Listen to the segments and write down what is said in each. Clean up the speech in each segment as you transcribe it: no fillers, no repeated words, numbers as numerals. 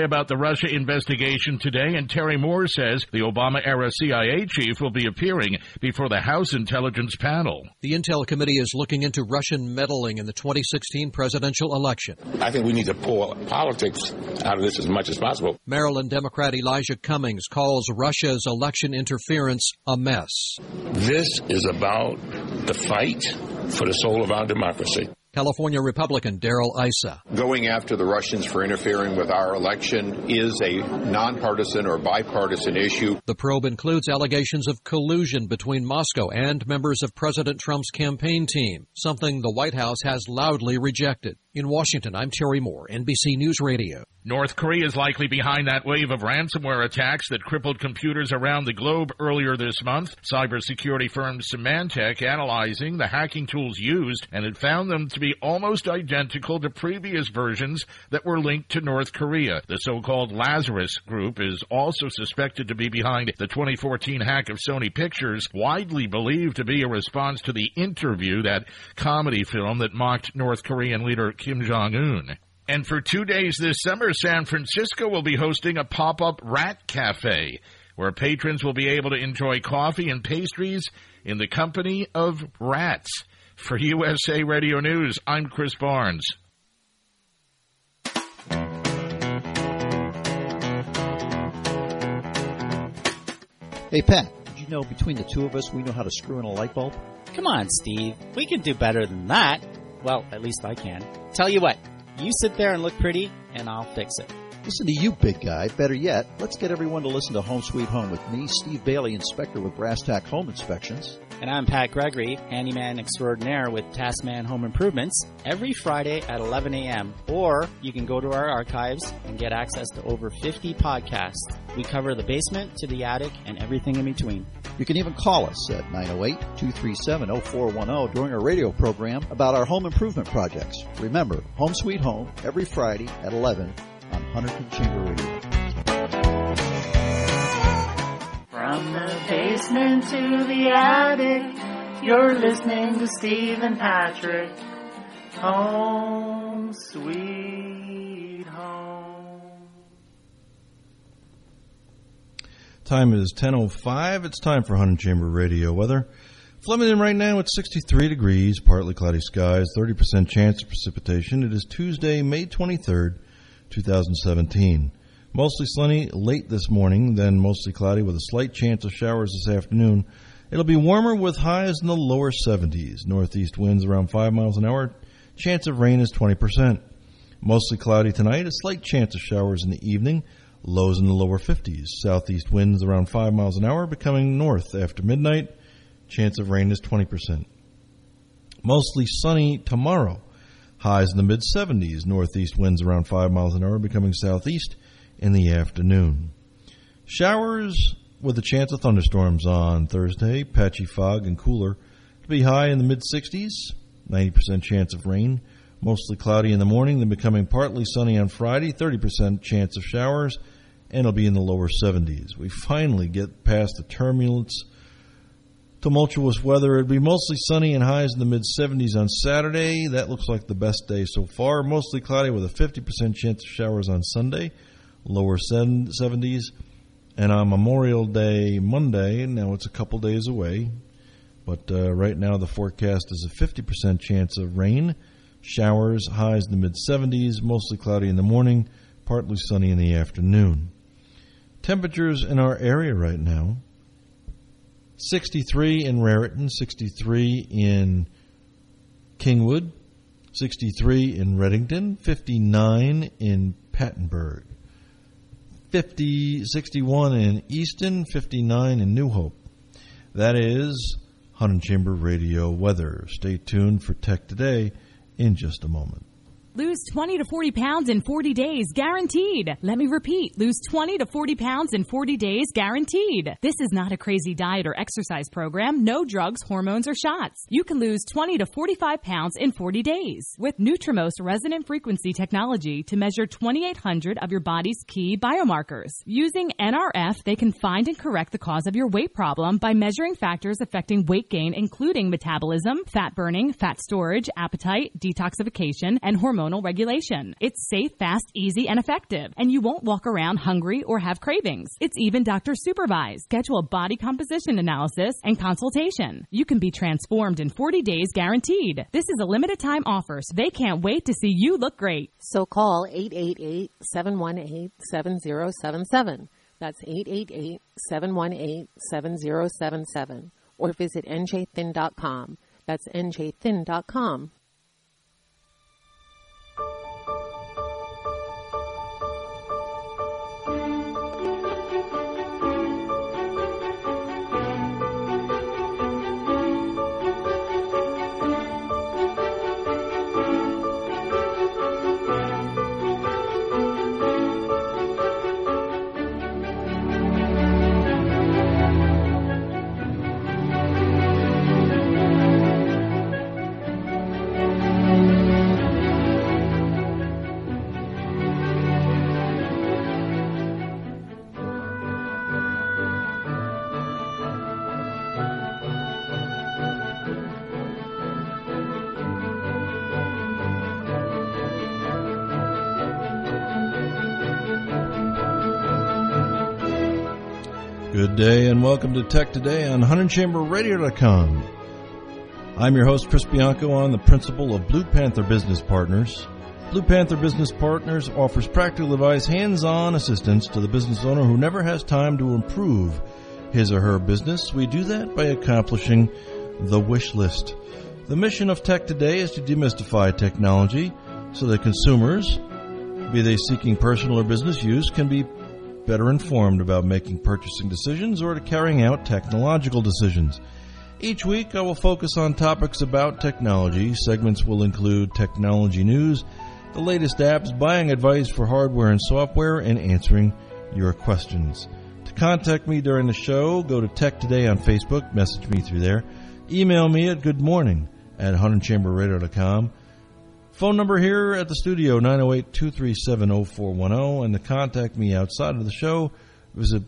About the Russia investigation today, and Terry Moore says the Obama-era CIA chief will be appearing before the House Intelligence Panel. The Intel Committee is looking into Russian meddling in the 2016 presidential election. I think we need to pull politics out of this as much as possible. Maryland Democrat Elijah Cummings calls Russia's election interference a mess. This is about the fight for the soul of our democracy. California Republican Darrell Issa. Going after the Russians for interfering with our election is a nonpartisan or bipartisan issue. The probe includes allegations of collusion between Moscow and members of President Trump's campaign team, something the White House has loudly rejected. In Washington, I'm Terry Moore, NBC News Radio. North Korea is likely behind that wave of ransomware attacks that crippled computers around the globe earlier this month. Cybersecurity firm Symantec analyzing the hacking tools used, and it found them to be almost identical to previous versions that were linked to North Korea. The so-called Lazarus Group is also suspected to be behind the 2014 hack of Sony Pictures, widely believed to be a response to the Interview, that comedy film that mocked North Korean leader Kim Jong-un. And for 2 days this summer, San Francisco will be hosting a pop-up rat cafe where patrons will be able to enjoy coffee and pastries in the company of rats. For USA Radio News, I'm Chris Barnes. Hey, Pat, did you know between the two of us we know how to screw in a light bulb? Come on, Steve. We can do better than that. Well, at least I can. Tell you what, you sit there and look pretty, and I'll fix it. Listen to you, big guy. Better yet, let's get everyone to listen to Home Sweet Home with me, Steve Bailey, inspector with Brass Tack Home Inspections. And I'm Pat Gregory, handyman extraordinaire with Taskman Home Improvements, every Friday at 11 a.m. Or you can go to our archives and get access to over 50 podcasts. We cover the basement to the attic and everything in between. You can even call us at 908-237-0410 during our radio program about our home improvement projects. Remember, Home Sweet Home, every Friday at 11 on Hunterton Chamber Radio. From the basement to the attic, you're listening to Steve and Patrick. Home Sweet Home. Time is 10:05. It's time for Hunter Chamber Radio weather. Flemington right now at 63 degrees, partly cloudy skies, 30% chance of precipitation. It is Tuesday, May 23rd, 2017. Mostly sunny late this morning, then mostly cloudy with a slight chance of showers this afternoon. It'll be warmer with highs in the lower 70s. Northeast winds around 5 miles an hour. Chance of rain is 20%. Mostly cloudy tonight, a slight chance of showers in the evening. Lows in the lower 50s. Southeast winds around 5 miles an hour, becoming north after midnight. Chance of rain is 20%. Mostly sunny tomorrow. Highs in the mid-70s. Northeast winds around 5 miles an hour, becoming southeast in the afternoon. Showers with a chance of thunderstorms on Thursday. Patchy fog and cooler to be high in the mid-60s. 90% chance of rain. Mostly cloudy in the morning, then becoming partly sunny on Friday. 30% chance of showers, and it'll be in the lower 70s. We finally get past the turbulence, tumultuous weather. It'll be mostly sunny and highs in the mid-70s on Saturday. That looks like the best day so far. Mostly cloudy with a 50% chance of showers on Sunday. Lower 70s. And on Memorial Day, Monday, now it's a couple days away, but right now the forecast is a 50% chance of rain. Showers, highs in the mid-70s, mostly cloudy in the morning, partly sunny in the afternoon. Temperatures in our area right now: 63 in Raritan, 63 in Kingwood, 63 in Reddington, 59 in Pattenburg, 61 in Easton, 59 in New Hope. That is Hunter Chamber Radio weather. Stay tuned for Tech Today in just a moment. Lose 20 to 40 pounds in 40 days, guaranteed. Let me repeat. Lose 20 to 40 pounds in 40 days, guaranteed. This is not a crazy diet or exercise program. No drugs, hormones, or shots. You can lose 20 to 45 pounds in 40 days with Nutrimost resonant frequency technology to measure 2,800 of your body's key biomarkers. Using NRF, they can find and correct the cause of your weight problem by measuring factors affecting weight gain, including metabolism, fat burning, fat storage, appetite, detoxification, and hormone hormonal regulation. It's safe, fast, easy, and effective. And you won't walk around hungry or have cravings. It's even doctor supervised. Schedule a body composition analysis and consultation. You can be transformed in 40 days guaranteed. This is a limited time offer, so they can't wait to see you look great. So call 888-718-7077. That's 888-718-7077. Or visit njthin.com. That's njthin.com. Good day and welcome to Tech Today on HuntingChamberRadio.com. I'm your host, Chris Bianco. I'm the principal of Blue Panther Business Partners. Blue Panther Business Partners offers practical advice, hands-on assistance to the business owner who never has time to improve his or her business. We do that by accomplishing the wish list. The mission of Tech Today is to demystify technology so that consumers, be they seeking personal or business use, can be better informed about making purchasing decisions or to carrying out technological decisions. Each week I will focus on topics about technology. Segments will include technology news, the latest apps, buying advice for hardware and software, and answering your questions. To contact me during the show, go to Tech Today on Facebook, message me through there. Email me at goodmorning@HuntingChamberRadio.com. Phone number here at the studio, 908-237-0410, and to contact me outside of the show, visit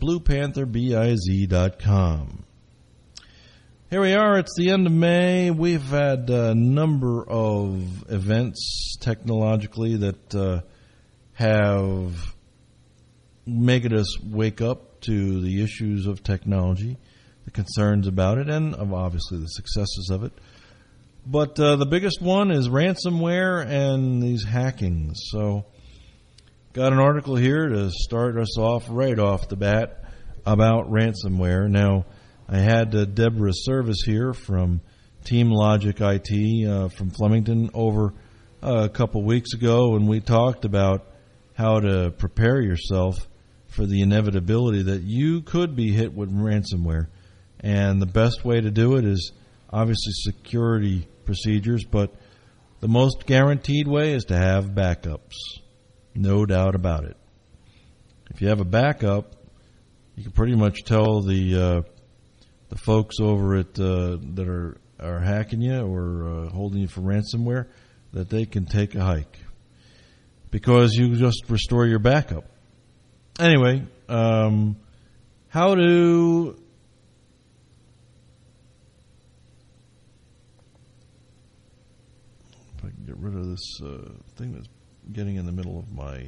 BluePantherBiz.com. Here we are, it's the end of May. We've had a number of events technologically that have made us wake up to the issues of technology, the concerns about it, and obviously the successes of it. But the biggest one is ransomware and these hackings. So got an article here to start us off right off the bat about ransomware. Now, I had Deborah Service here from Team Logic IT from Flemington over a couple weeks ago, and we talked about how to prepare yourself for the inevitability that you could be hit with ransomware. And the best way to do it is obviously security procedures, but the most guaranteed way is to have backups. No doubt about it. If you have a backup, you can pretty much tell the folks over at that are hacking you or holding you for ransomware that they can take a hike because you just restore your backup. Anyway, how to if I can get rid of this thing that's getting in the middle of my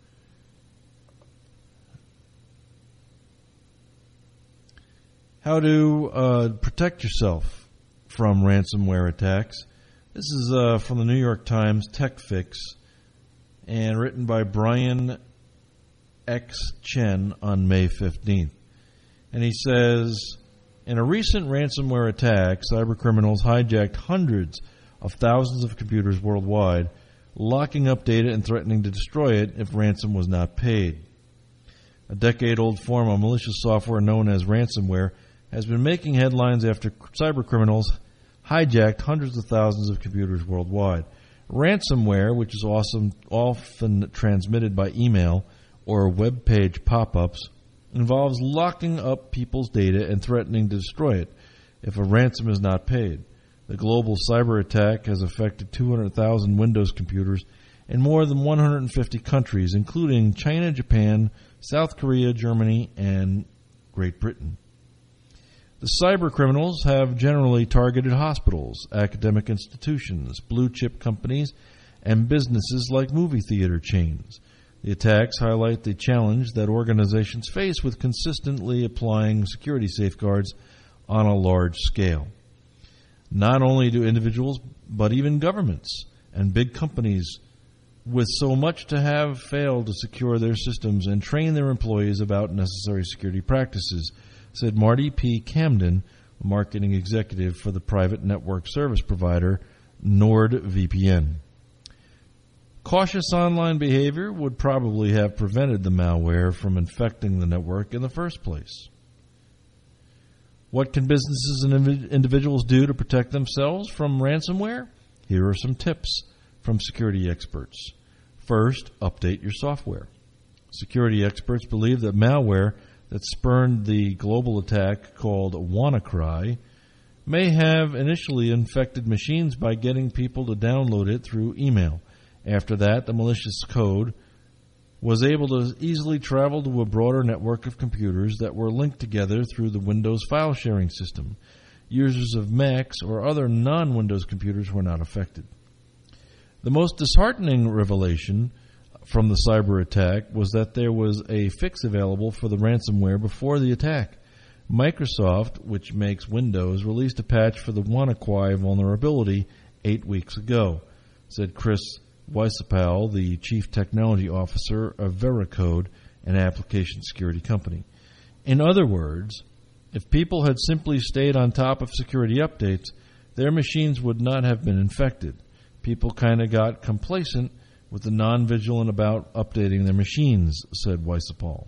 how to protect yourself from ransomware attacks. This is from the New York Times Tech Fix and written by Brian X. Chen on May 15th. And he says, in a recent ransomware attack, cybercriminals hijacked hundreds of thousands of computers worldwide, locking up data and threatening to destroy it if ransom was not paid. A decade-old form of malicious software known as ransomware has been making headlines after cybercriminals hijacked hundreds of thousands of computers worldwide. Ransomware, which is often transmitted by email or web page pop-ups, involves locking up people's data and threatening to destroy it if a ransom is not paid. The global cyber attack has affected 200,000 Windows computers in more than 150 countries, including China, Japan, South Korea, Germany, and Great Britain. The cyber criminals have generally targeted hospitals, academic institutions, blue-chip companies, and businesses like movie theater chains. The attacks highlight the challenge that organizations face with consistently applying security safeguards on a large scale. Not only do individuals, but even governments and big companies with so much to have failed to secure their systems and train their employees about necessary security practices, said Marty P. Camden, a marketing executive for the private network service provider NordVPN. Cautious online behavior would probably have prevented the malware from infecting the network in the first place. What can businesses and individuals do to protect themselves from ransomware? Here are some tips from security experts. First, update your software. Security experts believe that malware that spurned the global attack called WannaCry may have initially infected machines by getting people to download it through email. After that, the malicious code was able to easily travel to a broader network of computers that were linked together through the Windows file sharing system. Users of Macs or other non-Windows computers were not affected. The most disheartening revelation from the cyber attack was that there was a fix available for the ransomware before the attack. Microsoft, which makes Windows, released a patch for the WannaCry vulnerability 8 weeks ago, said Chris Weissapal, the Chief Technology Officer of Veracode, an application security company. In other words, if people had simply stayed on top of security updates, their machines would not have been infected. People kind of got complacent with the non-vigilant about updating their machines, said Weissapal.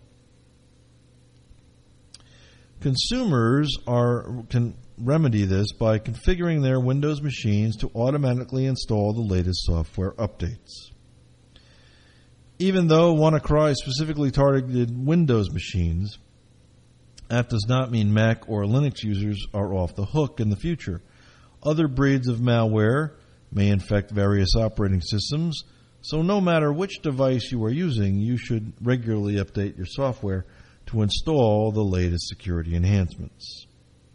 Consumers can remedy this by configuring their Windows machines to automatically install the latest software updates. Even though WannaCry specifically targeted Windows machines, that does not mean Mac or Linux users are off the hook in the future. Other breeds of malware may infect various operating systems, so no matter which device you are using, you should regularly update your software to install the latest security enhancements.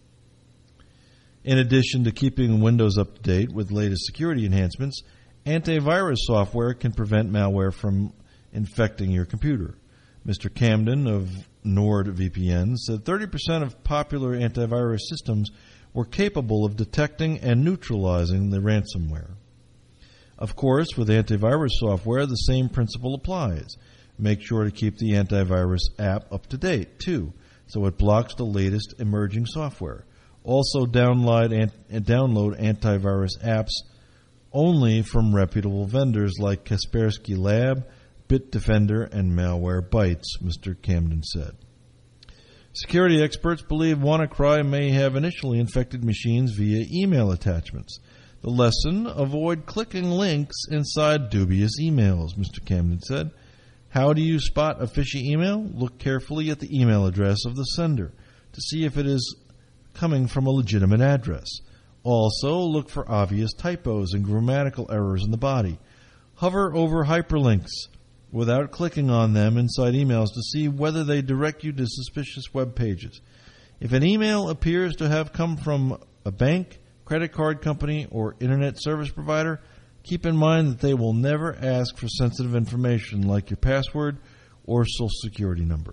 In addition to keeping Windows up to date with latest security enhancements, antivirus software can prevent malware from infecting your computer. Mr. Camden of NordVPN said 30% of popular antivirus systems were capable of detecting and neutralizing the ransomware. Of course, with antivirus software, the same principle applies. Make sure to keep the antivirus app up to date, too, so it blocks the latest emerging software. Also, download antivirus apps only from reputable vendors like Kaspersky Lab, Bitdefender, and Malwarebytes, Mr. Camden said. Security experts believe WannaCry may have initially infected machines via email attachments. The lesson: avoid clicking links inside dubious emails, Mr. Camden said. How do you spot a fishy email? Look carefully at the email address of the sender to see if it is coming from a legitimate address. Also, look for obvious typos and grammatical errors in the body. Hover over hyperlinks without clicking on them inside emails to see whether they direct you to suspicious web pages. If an email appears to have come from a bank, credit card company, or internet service provider, keep in mind that they will never ask for sensitive information like your password or social security number.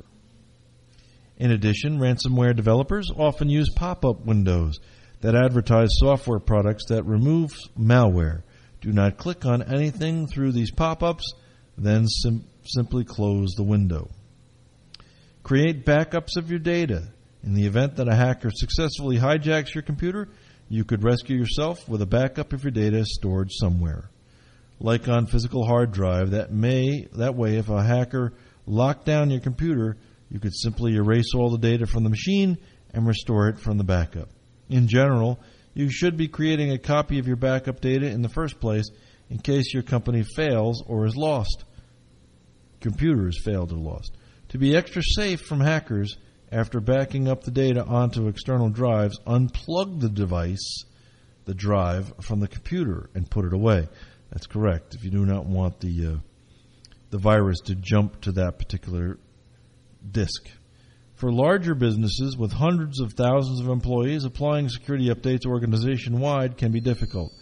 In addition, ransomware developers often use pop-up windows that advertise software products that remove malware. Do not click on anything through these pop-ups, then simply close the window. Create backups of your data. In the event that a hacker successfully hijacks your computer, you could rescue yourself with a backup of your data stored somewhere. Like on physical hard drive, that way if a hacker locked down your computer, you could simply erase all the data from the machine and restore it from the backup. In general, you should be creating a copy of your backup data in the first place in case your company fails or is lost. Computer is failed or lost. To be extra safe from hackers, after backing up the data onto external drives, unplug the drive from the computer and put it away. That's correct. If you do not want the virus to jump to that particular disk. For larger businesses with hundreds of thousands of employees, applying security updates organization-wide can be difficult.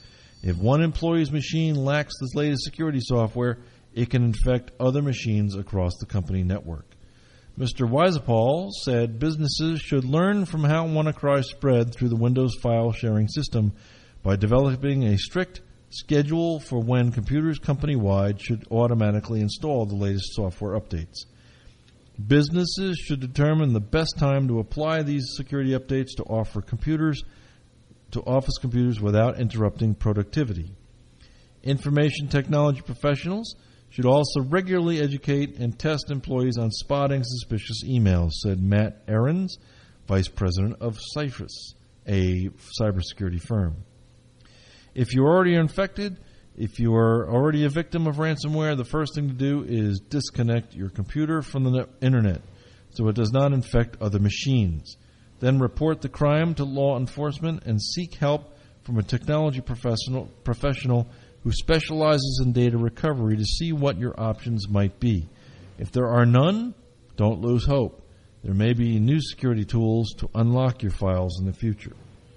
If one employee's machine lacks this latest security software, it can infect other machines across the company network. Mr. Weisapal said businesses should learn from how WannaCry spread through the Windows file sharing system by developing a strict schedule for when computers company-wide should automatically install the latest software updates. Businesses should determine the best time to apply these security updates to office computers without interrupting productivity. Information technology professionals should also regularly educate and test employees on spotting suspicious emails, said Matt Ahrens, Vice President of Cypress, a cybersecurity firm. If you're already infected, if you are already a victim of ransomware, the first thing to do is disconnect your computer from the internet so it does not infect other machines. Then report the crime to law enforcement and seek help from a technology professional who specializes in data recovery to see what your options might be. If there are none, don't lose hope. There may be new security tools to unlock your files in the future.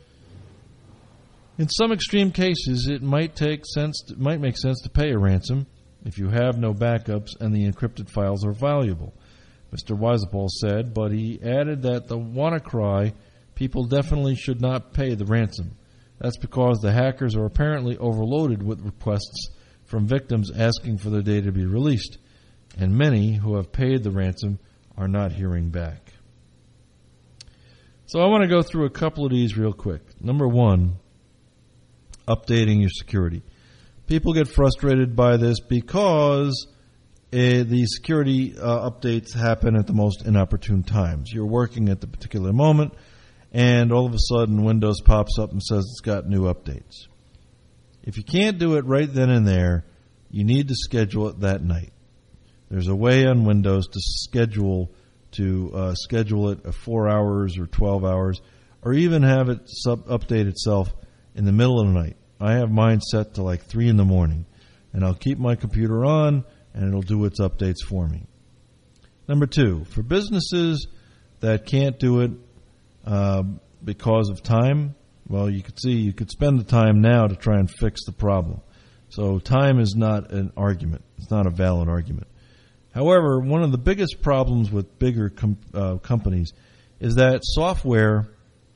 In some extreme cases, it might make sense to pay a ransom if you have no backups and the encrypted files are valuable, Mr. Weisapal said, but he added that the WannaCry people definitely should not pay the ransom. That's because the hackers are apparently overloaded with requests from victims asking for their data to be released, and many who have paid the ransom are not hearing back. So I want to go through a couple of these real quick. Number one, updating your security. People get frustrated by this because the security updates happen at the most inopportune times. You're working at the particular moment, and all of a sudden Windows pops up and says it's got new updates. If you can't do it right then and there, you need to schedule it that night. There's a way on Windows to schedule it 4 hours or 12 hours, or even have it update itself in the middle of the night. I have mine set to like 3 in the morning, and I'll keep my computer on, and it'll do its updates for me. Number two, for businesses that can't do it because of time, well, you could spend the time now to try and fix the problem. So time is not an argument. It's not a valid argument. However, one of the biggest problems with bigger companies is that software,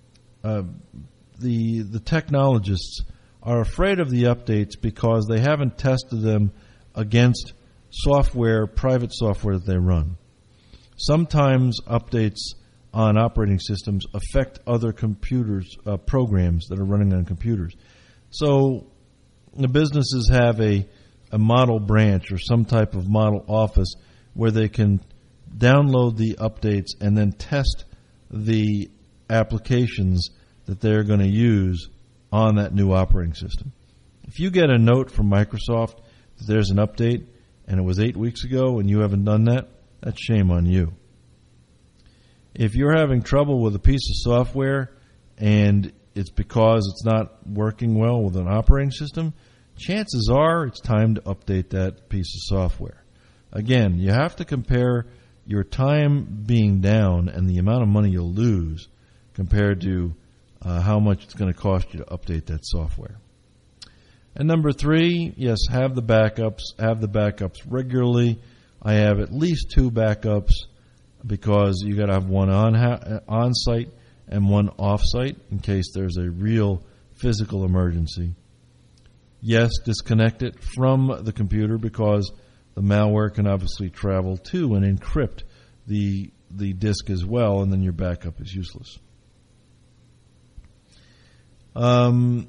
the technologists are afraid of the updates because they haven't tested them against private software that they run. Sometimes updates on operating systems affect other computers, programs that are running on computers. So the businesses have a model branch or some type of model office where they can download the updates and then test the applications that they're going to use on that new operating system. If you get a note from Microsoft that there's an update and it was 8 weeks ago and you haven't done that, that's shame on you. If you're having trouble with a piece of software and it's because it's not working well with an operating system, chances are it's time to update that piece of software. Again, you have to compare your time being down and the amount of money you'll lose compared to how much it's going to cost you to update that software. And number three, yes, have the backups regularly. I have at least 2 backups because you got to have one on site and one off site in case there's a real physical emergency. Yes, disconnect it from the computer because the malware can obviously travel to and encrypt the disk as well, and then your backup is useless. Phishing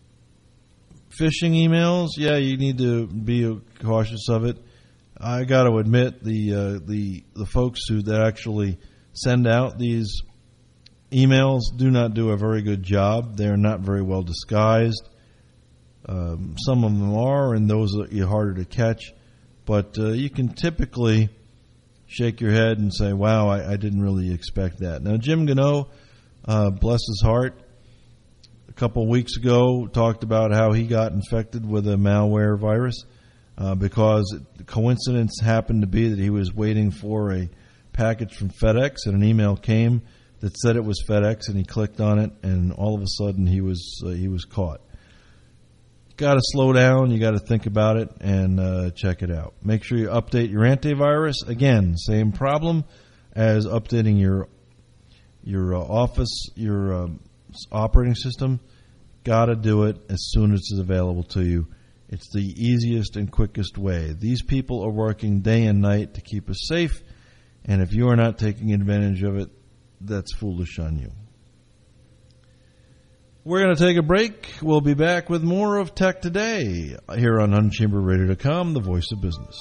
emails, yeah, you need to be cautious of it. I got to admit, the folks that actually send out these emails do not do a very good job. They're not very well disguised. Some of them are, and those are harder to catch. But you can typically shake your head and say, wow, I didn't really expect that. Now, Jim Gano, bless his heart, a couple of weeks ago talked about how he got infected with a malware virus because the coincidence happened to be that he was waiting for a package from FedEx and an email came that said it was FedEx, and he clicked on it, and all of a sudden he was caught. got to slow down. You got to think about it and check it out. Make sure you update your antivirus. Again, same problem as updating your Office, your operating system. Got to do it as soon as it's available to you. It's the easiest and quickest way. These people are working day and night to keep us safe, and if you are not taking advantage of it, that's foolish on you. We're going to take a break. We'll be back with more of Tech Today here on UnchamberRadio.com, the voice of business.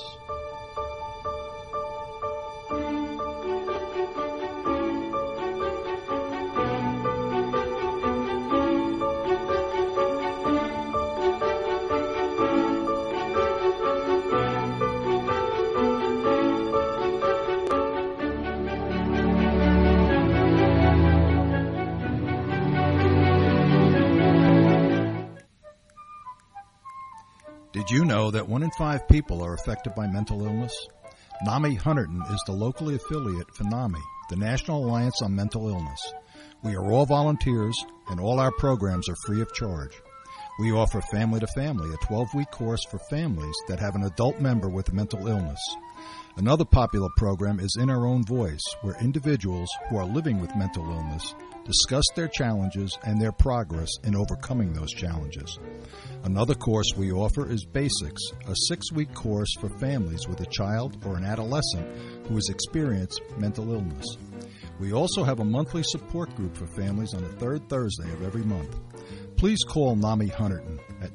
Did you know that 1 in 5 people are affected by mental illness? NAMI Hunterdon is the locally affiliate for NAMI, the National Alliance on Mental Illness. We are all volunteers, and all our programs are free of charge. We offer Family to Family, a 12-week course for families that have an adult member with a mental illness. Another popular program is In Our Own Voice, where individuals who are living with mental illness discuss their challenges and their progress in overcoming those challenges. Another course we offer is Basics, a 6-week course for families with a child or an adolescent who has experienced mental illness. We also have a monthly support group for families on the third Thursday of every month. Please call NAMI Hunterdon at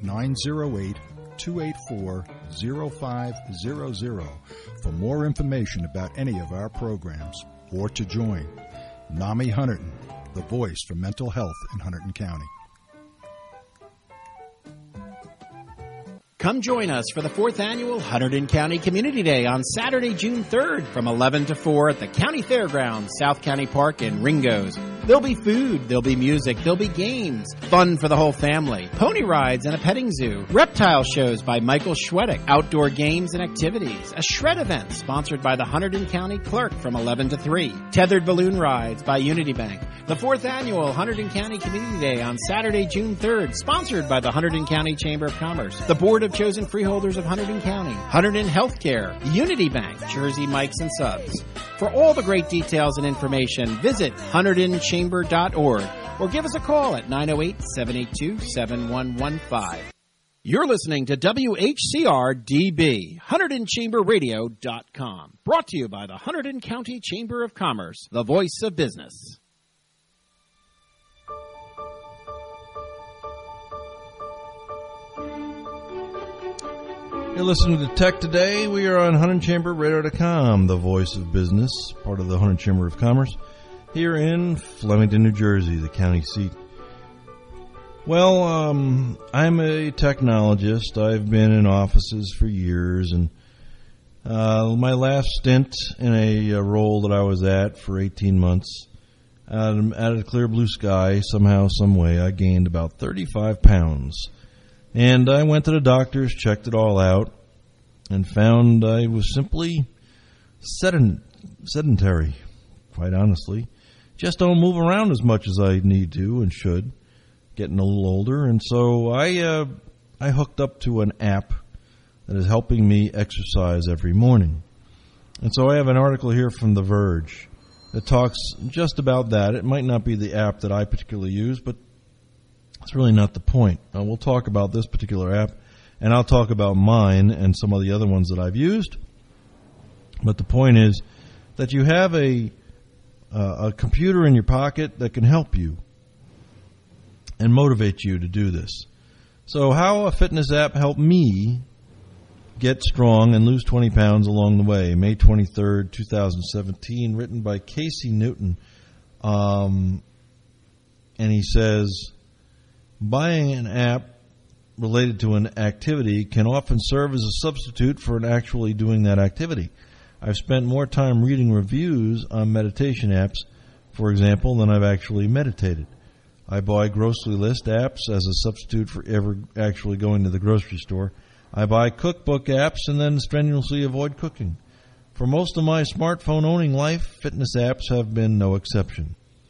908-284-0500 for more information about any of our programs or to join. NAMI Hunterdon, the voice for mental health in Hunterdon County. Come join us for the 4th Annual Hunterdon County Community Day on Saturday, June 3rd from 11 to 4 at the County Fairgrounds, South County Park, and Ringo's. There'll be food, there'll be music, there'll be games, fun for the whole family, pony rides and a petting zoo, reptile shows by Michael Schwedick, outdoor games and activities, a shred event sponsored by the Hunterdon County Clerk from 11 to 3, tethered balloon rides by Unity Bank. The 4th Annual Hunterdon County Community Day on Saturday, June 3rd, sponsored by the Hunterdon County Chamber of Commerce, the Board of Chosen Freeholders of Hunterdon County, Hunterdon Healthcare, Unity Bank, Jersey Mikes and Subs. For all the great details and information, visit HunterdonChamber.org or give us a call at 908-782-7115. You're listening to WHCR-DB, HunterdonChamberRadio.com, brought to you by the Hunterdon County Chamber of Commerce, the voice of business. You're listening to Tech Today. We are on HunterdonChamberRadio.com, the voice of business, part of the Hunterdon Chamber of Commerce, here in Flemington, New Jersey, the county seat. Well, I'm a technologist. I've been in offices for years, and my last stint in a role that I was at for 18 months, out of the clear blue sky, somehow, some way, I gained about 35 pounds. And I went to the doctors, checked it all out, and found I was simply sedentary, quite honestly. Just don't move around as much as I need to and should, getting a little older. And so I hooked up to an app that is helping me exercise every morning. And so I have an article here from The Verge that talks just about that. It might not be the app that I particularly use, but it's really not the point. We'll talk about this particular app, and I'll talk about mine and some of the other ones that I've used. But the point is that you have a computer in your pocket that can help you and motivate you to do this. So how a fitness app helped me get strong and lose 20 pounds along the way. May 23rd, 2017, written by Casey Newton. And he says, buying an app related to an activity can often serve as a substitute for actually doing that activity. I've spent more time reading reviews on meditation apps, for example, than I've actually meditated. I buy grocery list apps as a substitute for ever actually going to the grocery store. I buy cookbook apps and then strenuously avoid cooking. For most of my smartphone owning life, fitness apps have been no exception.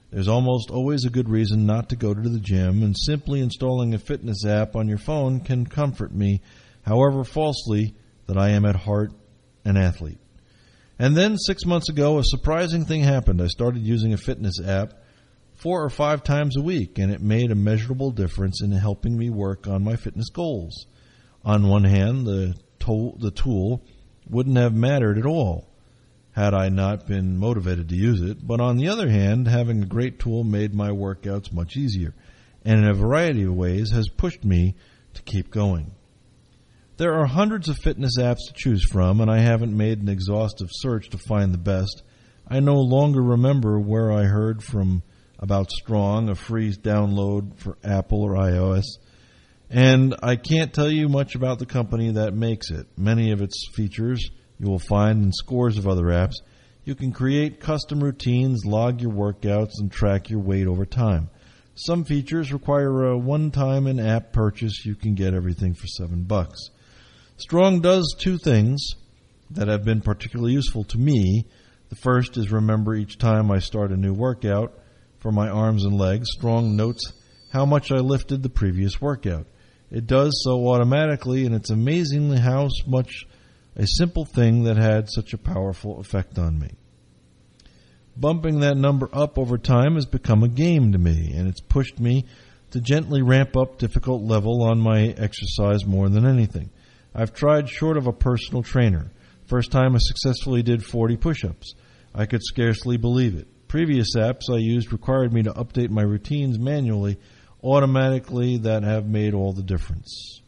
There's almost always a good reason not to go to the gym, and simply installing a fitness app on your phone can comfort me, however falsely, that I am at heart an athlete. And then 6 months ago, a surprising thing happened. I started using a fitness app 4 or 5 times a week, and it made a measurable difference in helping me work on my fitness goals. On one hand, the tool wouldn't have mattered at all had I not been motivated to use it, but on the other hand, having a great tool made my workouts much easier, and in a variety of ways has pushed me to keep going. There are hundreds of fitness apps to choose from, and I haven't made an exhaustive search to find the best. I no longer remember where I heard from about Strong, a free download for Apple or iOS, and I can't tell you much about the company that makes it. Many of its features you will find in scores of other apps. You can create custom routines, log your workouts, and track your weight over time. Some features require a one-time in-app purchase. You can get everything for $7. Strong does 2 things that have been particularly useful to me. The first is remember each time I start a new workout for my arms and legs, Strong notes how much I lifted the previous workout. It does so automatically, and it's amazingly how much a simple thing that had such a powerful effect on me. Bumping that number up over time has become a game to me, and it's pushed me to gently ramp up difficult level on my exercise more than anything. I've tried short of a personal trainer. First time I successfully did 40 push-ups. I could scarcely believe it. Previous apps I used required me to update my routines manually, automatically. That have made all the difference.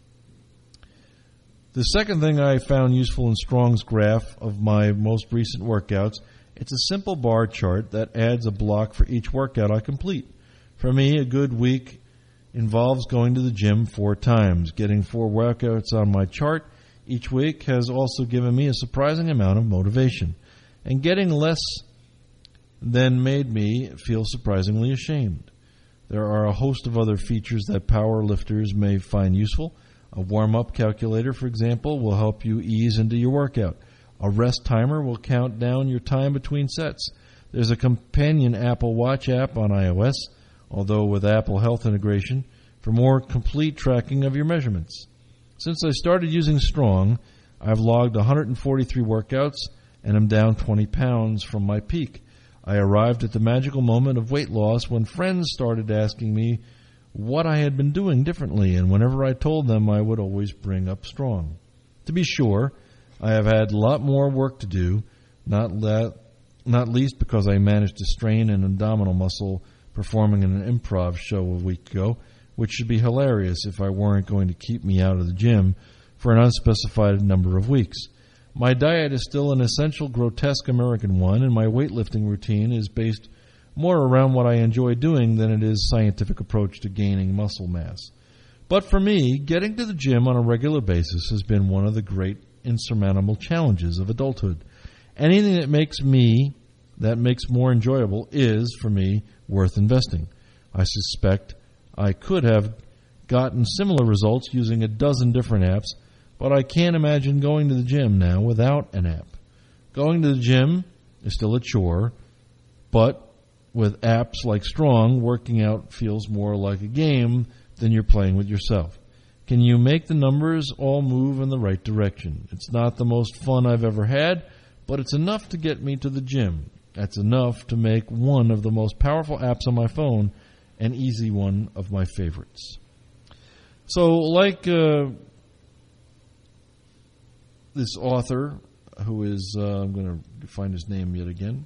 The second thing I found useful in Strong's graph of my most recent workouts, it's a simple bar chart that adds a block for each workout I complete. For me, a good week involves going to the gym 4 times. Getting 4 workouts on my chart each week has also given me a surprising amount of motivation. And getting less than made me feel surprisingly ashamed. There are a host of other features that power lifters may find useful. A warm-up calculator, for example, will help you ease into your workout. A rest timer will count down your time between sets. There's a companion Apple Watch app on iOS, although with Apple Health integration, for more complete tracking of your measurements. Since I started using Strong, I've logged 143 workouts and am down 20 pounds from my peak. I arrived at the magical moment of weight loss when friends started asking me what I had been doing differently, and whenever I told them, I would always bring up Strong. To be sure, I have had a lot more work to do, not least because I managed to strain an abdominal muscle performing in an improv show a week ago, which should be hilarious if I weren't going to keep me out of the gym for an unspecified number of weeks. My diet is still an essential grotesque American one, and my weightlifting routine is based more around what I enjoy doing than it is scientific approach to gaining muscle mass. But for me, getting to the gym on a regular basis has been one of the great insurmountable challenges of adulthood. Anything that makes more enjoyable is, for me, worth investing. I suspect I could have gotten similar results using a dozen different apps, but I can't imagine going to the gym now without an app. Going to the gym is still a chore, but with apps like Strong, working out feels more like a game than you're playing with yourself. Can you make the numbers all move in the right direction? It's not the most fun I've ever had, but it's enough to get me to the gym. That's enough to make one of the most powerful apps on my phone an easy one of my favorites. So, like this author, who is, I'm going to find his name yet again,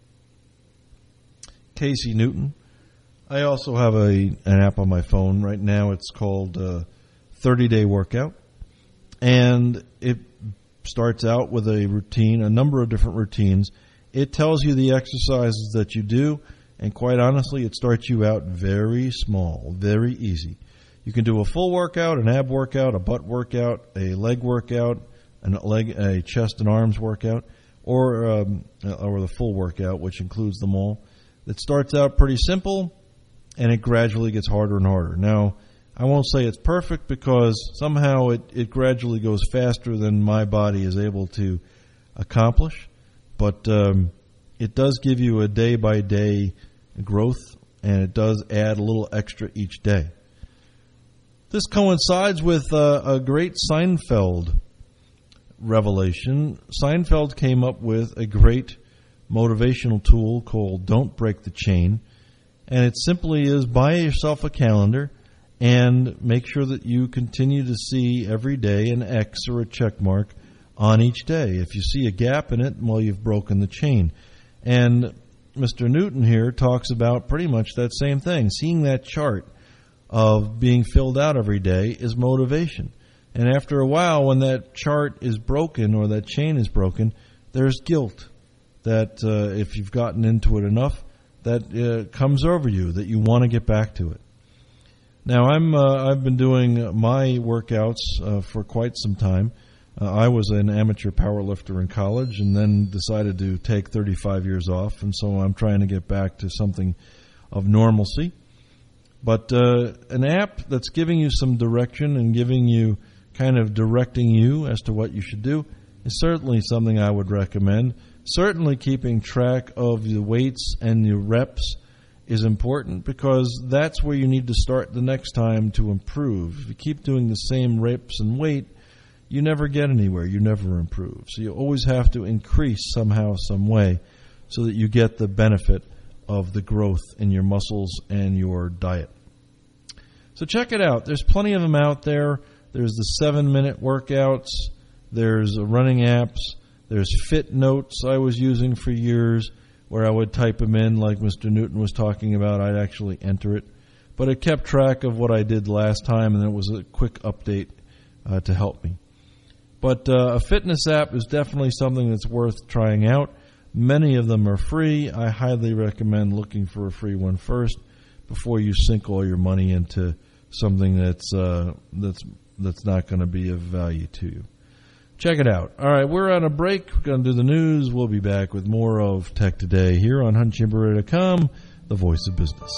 Casey Newton. I also have an app on my phone right now. It's called 30-Day Workout. And it starts out with a routine, a number of different routines. It tells you the exercises that you do. And quite honestly, it starts you out very small, very easy. You can do a full workout, an ab workout, a butt workout, a leg workout, a chest and arms workout, or the full workout, which includes them all. It starts out pretty simple, and it gradually gets harder and harder. Now, I won't say it's perfect because somehow it gradually goes faster than my body is able to accomplish, but it does give you a day-by-day growth, and it does add a little extra each day. This coincides with a great Seinfeld revelation. Seinfeld came up with a great motivational tool called Don't Break the Chain, and it simply is buy yourself a calendar and make sure that you continue to see every day an X or a check mark on each day. If you see a gap in it, well, you've broken the chain. And Mr. Newton here talks about pretty much that same thing. Seeing that chart of being filled out every day is motivation. And after a while, when that chart is broken or that chain is broken, there's guilt that if you've gotten into it enough, that comes over you, that you want to get back to it. Now, I've been doing my workouts for quite some time. I was an amateur powerlifter in college and then decided to take 35 years off, and so I'm trying to get back to something of normalcy. But an app that's giving you some direction and giving you kind of directing you as to what you should do is certainly something I would recommend. Certainly keeping track of the weights and your reps is important, because that's where you need to start the next time to improve. If you keep doing the same reps and weight, you never get anywhere. You never improve. So you always have to increase somehow, some way, so that you get the benefit of the growth in your muscles and your diet. So check it out. There's plenty of them out there. There's the 7-minute workouts. There's running apps. There's Fit Notes I was using for years, where I would type them in like Mr. Newton was talking about. I'd actually enter it. But it kept track of what I did last time, and it was a quick update to help me. But a fitness app is definitely something that's worth trying out. Many of them are free. I highly recommend looking for a free one first before you sink all your money into something that's not going to be of value to you. Check it out. All right, we're on a break. We're going to do the news. We'll be back with more of Tech Today here on HuntChamberRadio.com, the voice of business.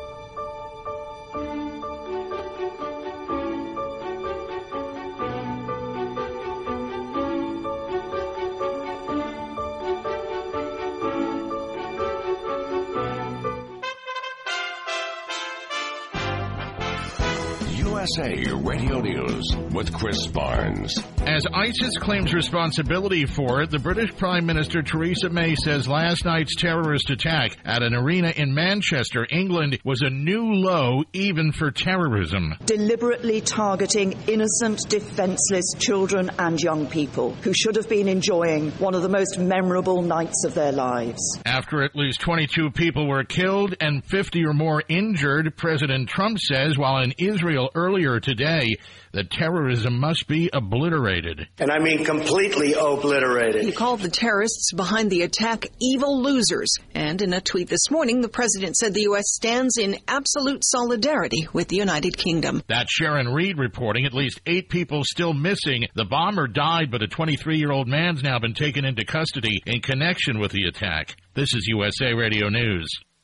USA Radio News with Chris Barnes. As ISIS claims responsibility for it, the British Prime Minister Theresa May says last night's terrorist attack at an arena in Manchester, England, was a new low even for terrorism. Deliberately targeting innocent, defenseless children and young people who should have been enjoying one of the most memorable nights of their lives. After at least 22 people were killed and 50 or more injured, President Trump says while in Israel earlier today that terrorism must be obliterated. And I mean completely obliterated. He called the terrorists behind the attack evil losers. And in a tweet this morning, the president said the U.S. stands in absolute solidarity with the United Kingdom. That's Sharon Reed reporting. At least 8 people still missing. The bomber died, but a 23-year-old man's now been taken into custody in connection with the attack. This is USA Radio News.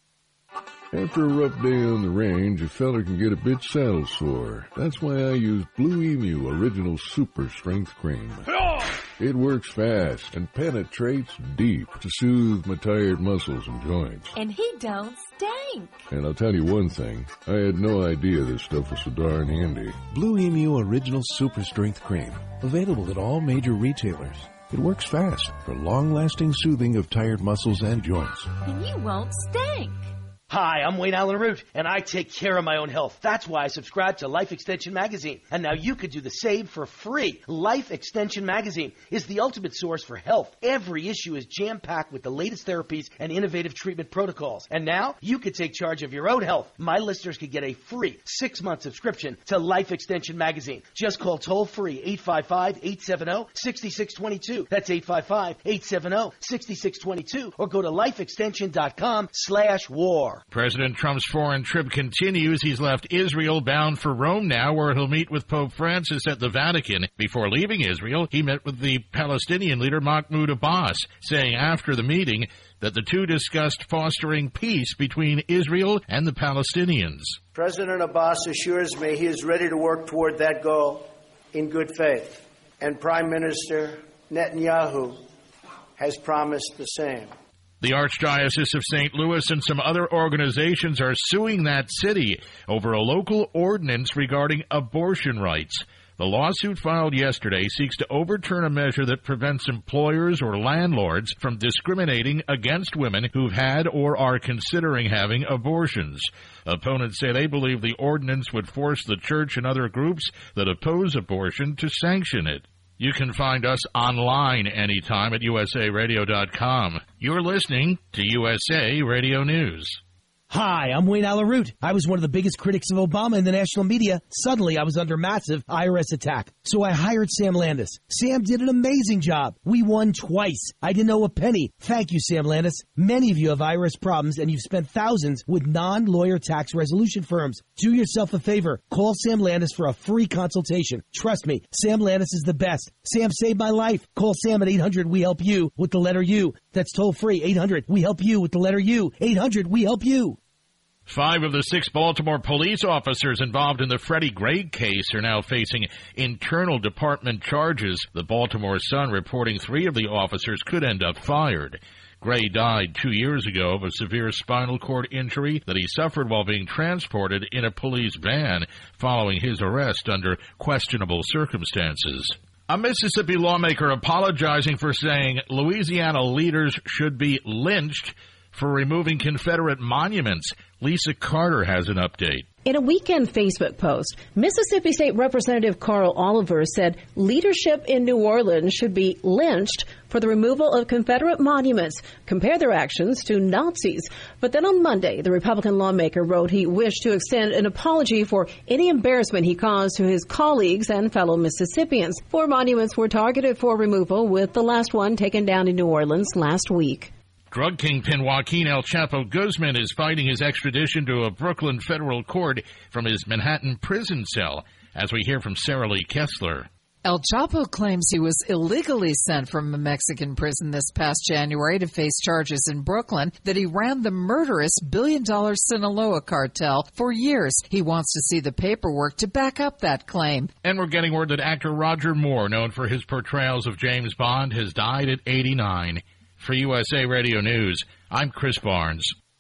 After a rough day on the range, a fella can get a bit saddle sore. That's why I use Blue Emu Original Super Strength Cream. It works fast and penetrates deep to soothe my tired muscles and joints. And he don't stink. And I'll tell you one thing, I had no idea this stuff was so darn handy. Blue Emu Original Super Strength Cream. Available at all major retailers. It works fast for long-lasting soothing of tired muscles and joints. And you won't stink. Hi, I'm Wayne Allen Root, and I take care of my own health. That's why I subscribe to Life Extension Magazine. And now you could do the same for free. Life Extension Magazine is the ultimate source for health. Every issue is jam-packed with the latest therapies and innovative treatment protocols. And now you could take charge of your own health. My listeners could get a free 6-month subscription to Life Extension Magazine. Just call toll-free 855-870-6622. That's 855-870-6622. Or go to lifeextension.com/war. President Trump's foreign trip continues. He's left Israel, bound for Rome now, where he'll meet with Pope Francis at the Vatican. Before leaving Israel, he met with the Palestinian leader Mahmoud Abbas, saying after the meeting that the two discussed fostering peace between Israel and the Palestinians. President Abbas assures me he is ready to work toward that goal in good faith, and Prime Minister Netanyahu has promised the same. The Archdiocese of St. Louis and some other organizations are suing that city over a local ordinance regarding abortion rights. The lawsuit filed yesterday seeks to overturn a measure that prevents employers or landlords from discriminating against women who've had or are considering having abortions. Opponents say they believe the ordinance would force the church and other groups that oppose abortion to sanction it. You can find us online anytime at usaradio.com. You're listening to USA Radio News. Hi, I'm Wayne Alaroot. I was one of the biggest critics of Obama in the national media. Suddenly, I was under massive IRS attack. So I hired Sam Landis. Sam did an amazing job. We won twice. I didn't owe a penny. Thank you, Sam Landis. Many of you have IRS problems, and you've spent thousands with non-lawyer tax resolution firms. Do yourself a favor. Call Sam Landis for a free consultation. Trust me, Sam Landis is the best. Sam saved my life. Call Sam at 800-WE-HELP-YOU with the letter U. That's toll free. 800-WE-HELP-YOU with the letter U. 800-WE-HELP-YOU. 5 of the 6 Baltimore police officers involved in the Freddie Gray case are now facing internal department charges. The Baltimore Sun reporting 3 of the officers could end up fired. Gray died 2 years ago of a severe spinal cord injury that he suffered while being transported in a police van following his arrest under questionable circumstances. A Mississippi lawmaker apologizing for saying Louisiana leaders should be lynched for removing Confederate monuments. Lisa Carter has an update. In a weekend Facebook post, Mississippi State Representative Carl Oliver said leadership in New Orleans should be lynched for the removal of Confederate monuments, compare their actions to Nazis. But then on Monday, the Republican lawmaker wrote he wished to extend an apology for any embarrassment he caused to his colleagues and fellow Mississippians. 4 monuments were targeted for removal, with the last one taken down in New Orleans last week. Drug kingpin Joaquin El Chapo Guzman is fighting his extradition to a Brooklyn federal court from his Manhattan prison cell, as we hear from Sarah Lee Kessler. El Chapo claims he was illegally sent from a Mexican prison this past January to face charges in Brooklyn that he ran the murderous billion-dollar Sinaloa cartel for years. He wants to see the paperwork to back up that claim. And we're getting word that actor Roger Moore, known for his portrayals of James Bond, has died at 89. For USA Radio News, I'm Chris Barnes.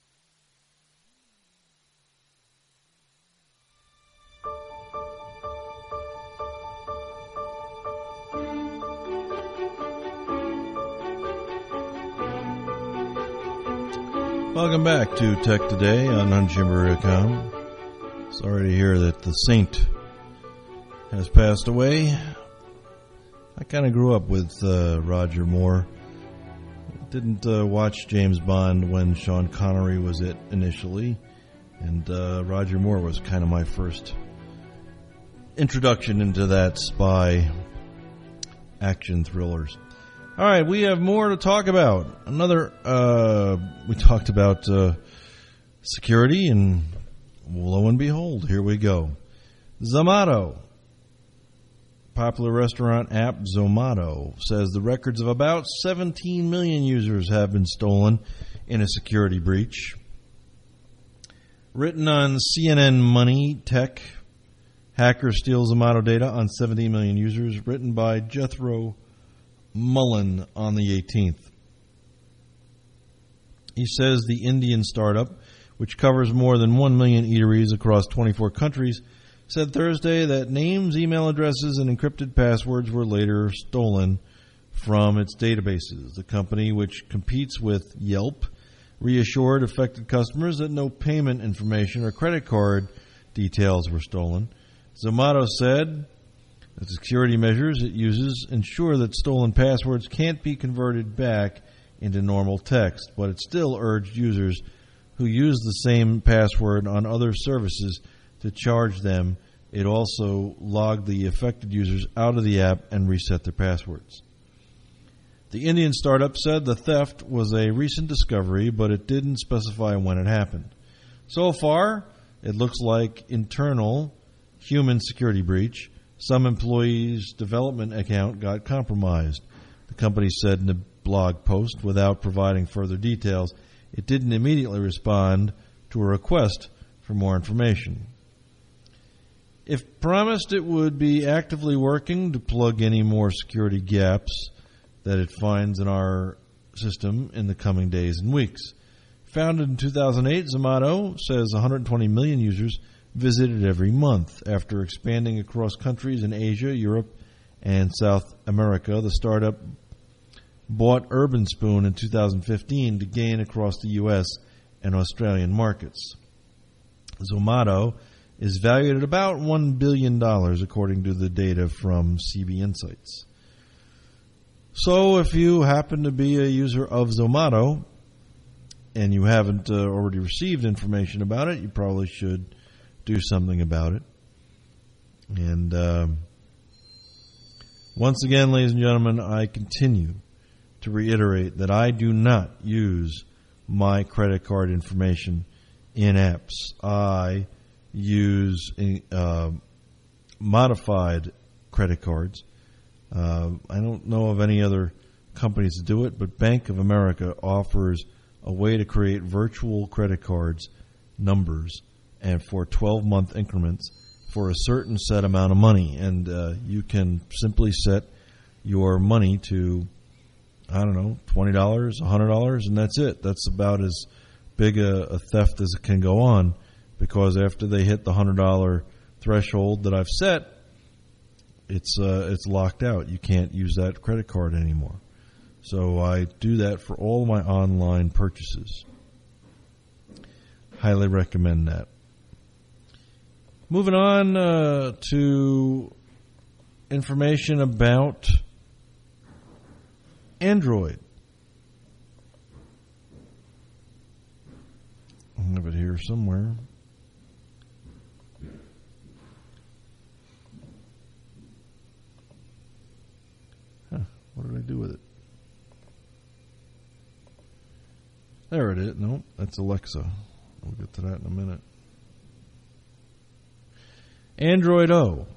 Welcome back to Tech Today on Unchamber.com. Sorry to hear that the Saint has passed away. I kind of grew up with Roger Moore. Didn't watch James Bond when Sean Connery was it initially, and Roger Moore was kind of my first introduction into that spy action thrillers. All right, we have more to talk about. We talked about security, and lo and behold, here we go. Zomato. Popular restaurant app Zomato says the records of about 17 million users have been stolen in a security breach. Written on CNN Money Tech, hackers steal Zomato data on 17 million users, written by Jethro Mullen on the 18th. He says the Indian startup, which covers more than 1 million eateries across 24 countries, said Thursday that names, email addresses, and encrypted passwords were later stolen from its databases. The company, which competes with Yelp, reassured affected customers that no payment information or credit card details were stolen. Zomato said that the security measures it uses ensure that stolen passwords can't be converted back into normal text, but it still urged users who use the same password on other services to charge them. It also logged the affected users out of the app and reset their passwords. The Indian startup said the theft was a recent discovery, but it didn't specify when it happened. So far, it looks like internal human security breach. Some employees' development account got compromised. The company said in a blog post, without providing further details, it didn't immediately respond to a request for more information. If promised it would be actively working to plug any more security gaps that it finds in our system in the coming days and weeks. Founded in 2008, Zomato says 120 million users visit it every month. After expanding across countries in Asia, Europe, and South America, the startup bought Urban Spoon in 2015 to gain across the U.S. and Australian markets. Zomato is valued at about $1 billion, according to the data from CB Insights. So if you happen to be a user of Zomato and you haven't already received information about it, you probably should do something about it. And once again, ladies and gentlemen, I continue to reiterate that I do not use my credit card information in apps. I use modified credit cards. I don't know of any other companies that do it, but Bank of America offers a way to create virtual credit cards numbers and for 12-month increments for a certain set amount of money. And you can simply set your money to, I don't know, $20, $100, and that's it. That's about as big a theft as it can go on, because after they hit the $100 threshold that I've set, it's locked out. You can't use that credit card anymore. So I do that for all my online purchases. Highly recommend that. Moving on to information about Android. I have it here somewhere. What did I do with it? There it is. Nope, that's Alexa. We'll get to that in a minute. Android O.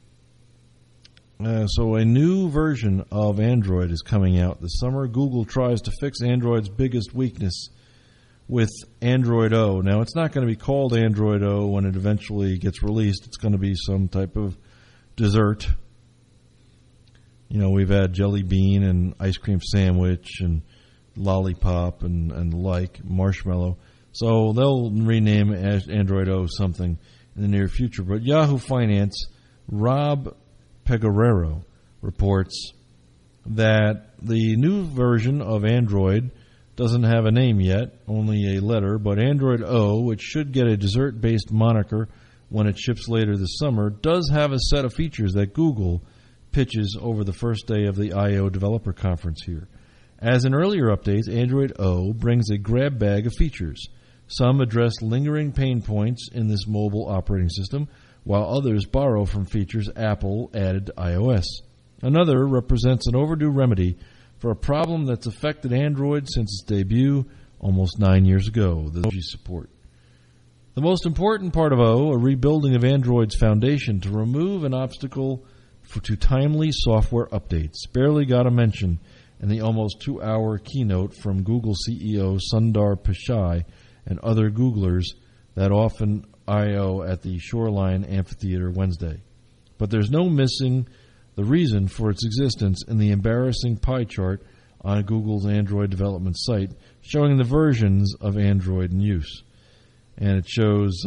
So a new version of Android is coming out this summer. Google tries to fix Android's biggest weakness with Android O. Now, it's not going to be called Android O when it eventually gets released. It's going to be some type of dessert. You know, we've had Jelly Bean and Ice Cream Sandwich and Lollipop and the like, Marshmallow. So they'll rename Android O something in the near future. But Yahoo Finance, Rob Pegoraro, reports that the new version of Android doesn't have a name yet, only a letter, but Android O, which should get a dessert-based moniker when it ships later this summer, does have a set of features that Google pitches over the first day of the I/O Developer Conference here. As in earlier updates, Android O brings a grab bag of features. Some address lingering pain points in this mobile operating system, while others borrow from features Apple added to iOS. Another represents an overdue remedy for a problem that's affected Android since its debut almost 9 years ago, the LG support. The most important part of O, a rebuilding of Android's foundation to remove an obstacle to timely software updates, barely got a mention in the almost 2-hour keynote from Google CEO Sundar Pichai and other Googlers that often I/O at the Shoreline Amphitheater Wednesday. But there's no missing the reason for its existence in the embarrassing pie chart on Google's Android development site, showing the versions of Android in use. And it shows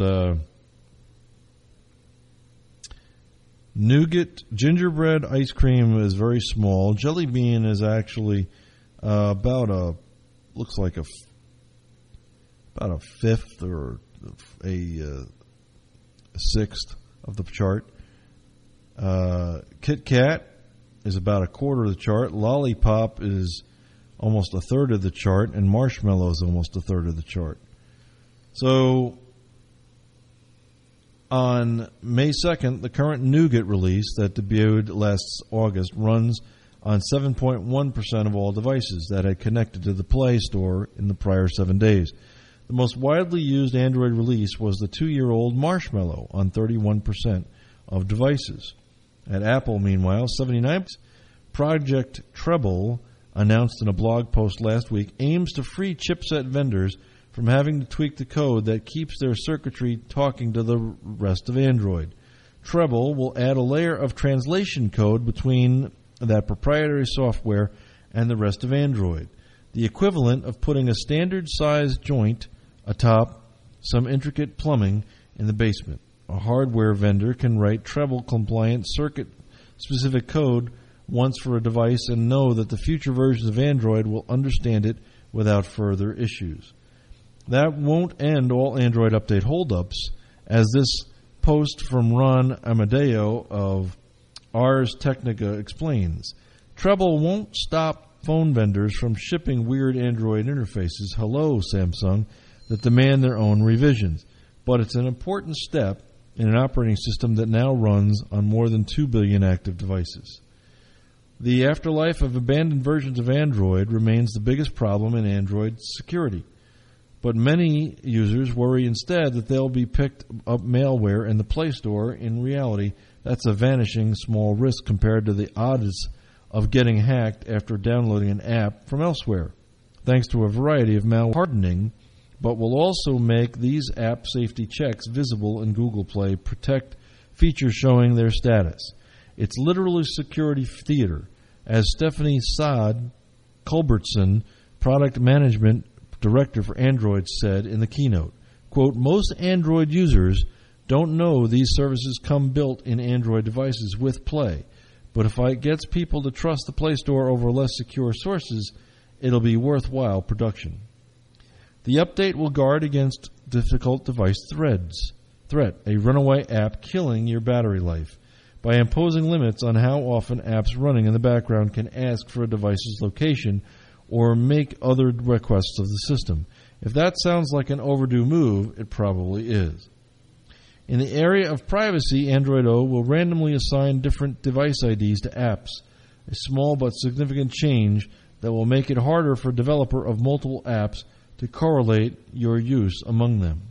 nougat gingerbread ice cream is very small. Jelly Bean is actually about a fifth or a sixth of the chart. Kit Kat is about a quarter of the chart. Lollipop is almost a third of the chart, and Marshmallow is almost a third of the chart. So on May 2nd, the current Nougat release that debuted last August runs on 7.1% of all devices that had connected to the Play Store in the prior 7 days. The most widely used Android release was the 2-year-old Marshmallow on 31% of devices. At Apple, meanwhile, 79%. Project Treble, announced in a blog post last week, aims to free chipset vendors from having to tweak the code that keeps their circuitry talking to the rest of Android. Treble will add a layer of translation code between that proprietary software and the rest of Android. the equivalent of putting a standard-sized joint atop some intricate plumbing in the basement. A hardware vendor can write treble-compliant circuit-specific code once for a device and know that the future versions of Android will understand it without further issues. That won't end all Android update holdups, as this post from Ron Amadeo of Ars Technica explains. Treble won't stop phone vendors from shipping weird Android interfaces, hello Samsung, that demand their own revisions. But it's an important step in an operating system that now runs on more than 2 billion active devices. The afterlife of abandoned versions of Android remains the biggest problem in Android security. But many users worry instead that they'll be picked up malware in the Play Store. In reality, that's a vanishing small risk compared to the odds of getting hacked after downloading an app from elsewhere, thanks to a variety of malware hardening, but will also make these app safety checks visible in Google Play Protect features showing their status. It's literally security theater, as Stephanie Saad Culbertson, product management director for Android, said in the keynote. Quote, most Android users don't know these services come built in Android devices with Play, but if it gets people to trust the Play Store over less secure sources, it'll be worthwhile production. The update will guard against difficult device threat, a runaway app killing your battery life, by imposing limits on how often apps running in the background can ask for a device's location or make other requests of the system. If that sounds like an overdue move, it probably is. In the area of privacy, Android O will randomly assign different device IDs to apps, a small but significant change that will make it harder for a developer of multiple apps to correlate your use among them.